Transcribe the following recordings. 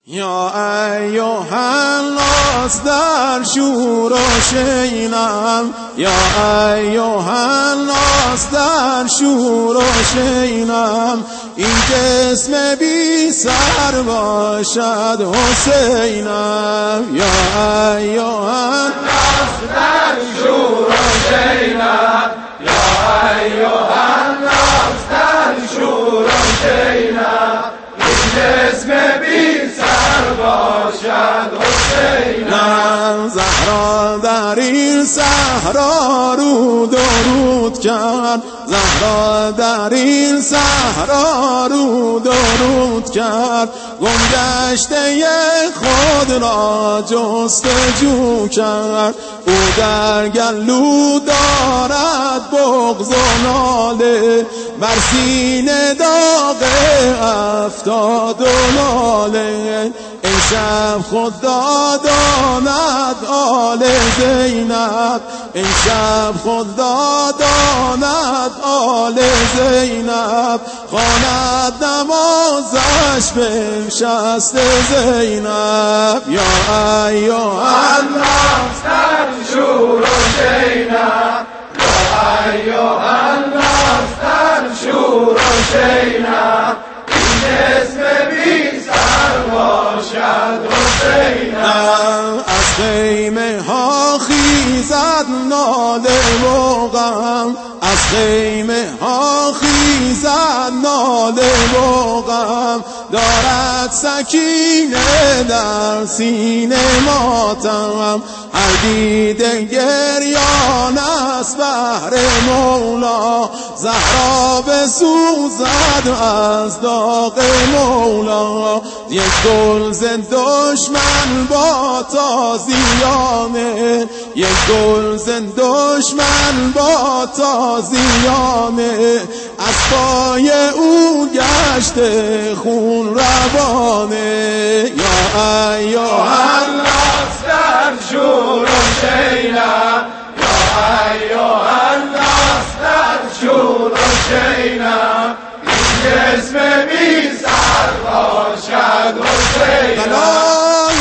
یا ایها الناس در شور و شینم، یا ایها الناس در شور و شینم، این جسم بی سر باشد حسینم. یا ایها الناس در شور و شینم، یا ایها الناس در شور و شینم، این جسم بی سر باشد حسینم. زهرا در این صحرا رو درود کرد، زهرا در این صحرا رو درود کرد، گمگشته خود را جستجو کرد. او در گلو دارد بغض و ناله، بر سینه داغ 70 لاله. این شب خدا داند آل زینب، این شب خدا داند آل زینب، خواند نمازش بنشست زینب. یا ایها الناس در شور و شینم، یا ایها الناس در شور و شینم، این جسم بی سر باشد حسینم. از خیمه ها خیزد ناله و غم، از خیمه ها خیزد ناله و غم، دارد سکینه در سینه ماتم. هر دیده گریان است بهر مولا، زهرا بسوزد از داغ مولا. یک گل ز دشمن با تازیانه، یک گل ز دشمن با تازیانه، از پای او گشته خون روانه. یا ایها الناس در شور و شینم، یا ایها الناس در شور و شینم، این جسم بی سر باشد حسینم. بلای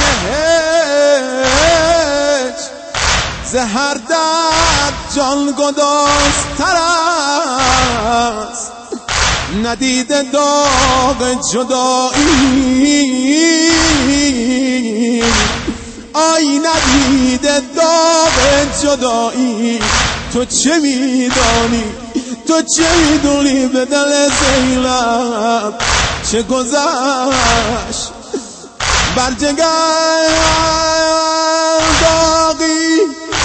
هیچ زهر درد جان گدازتر است، ندیده داغ جدایی، آی ندیده داغ جدایی. تو چه میدانی، تو چه میدونی به دل زینب چه گذشت؟ بر جگر داغی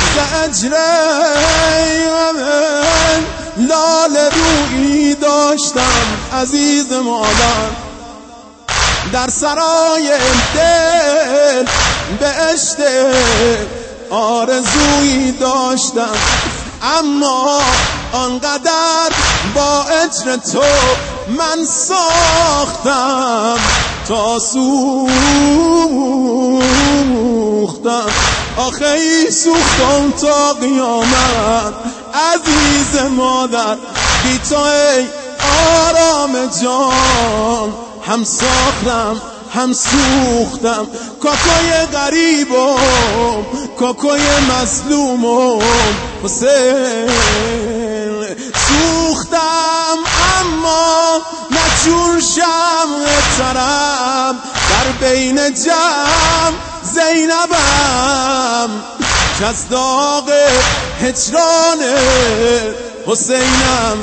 زجره من، لاله رویی داشتم عزیز مادر، در سرای دل بهشت آرزویی داشتم، اما آنقدر با اجر تو من ساختم تا سوختم. آخه سوختم تا قیامت عزیز مادر، بی تو ای آرام جان، هم ساختم هم سوختم. کاکای غریبم، کاکای مظلومم، حسین سوختم اما نچون شمع ترم، در بین جمع زینبم که از داغ هجران حسینم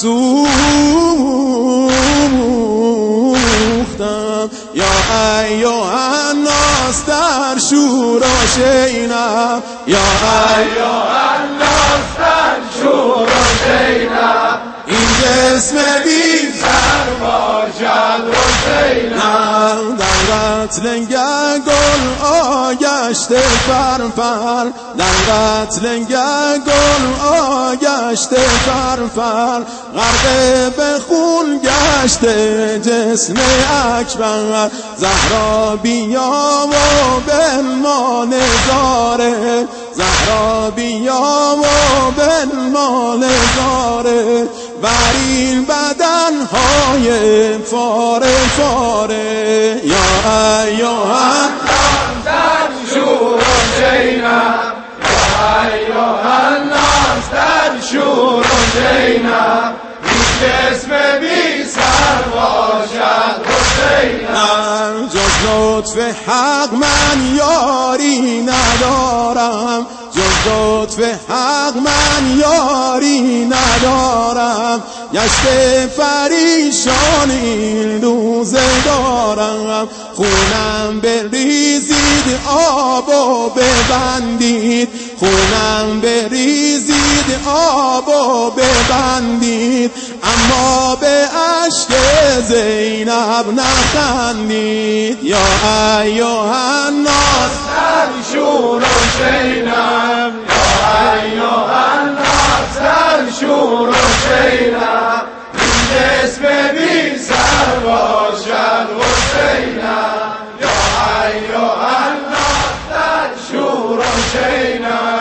سوختم. یا ایها الناس در شور و شینم، یا ایها الناس در شور و شینم، این جسم بی سر باشد حسینم. در قتلنگه گل آگشته فرفر، در قتلنگه گل آگشته فرفر، غرق به خون گشته جسم اکبر. زهرا بیا و بنما نظاره، زهرا بیا و بنما نظاره، بر این بدنهای فاره فاره. یا ایها جز لطف حق من یاری ندارم، جز لطف حق من یاری ندارم. گشت پریشان این روزگارم، خونم بریزید آب و ببندید، خونم بریزید آب و ببندید، اما به اشک زینب نخندید. یا ایها الناس شور زینب، یا ایها الناس شور زینب، این جسم بی سر باشد حسینم. یا ایها الناس شور زینب.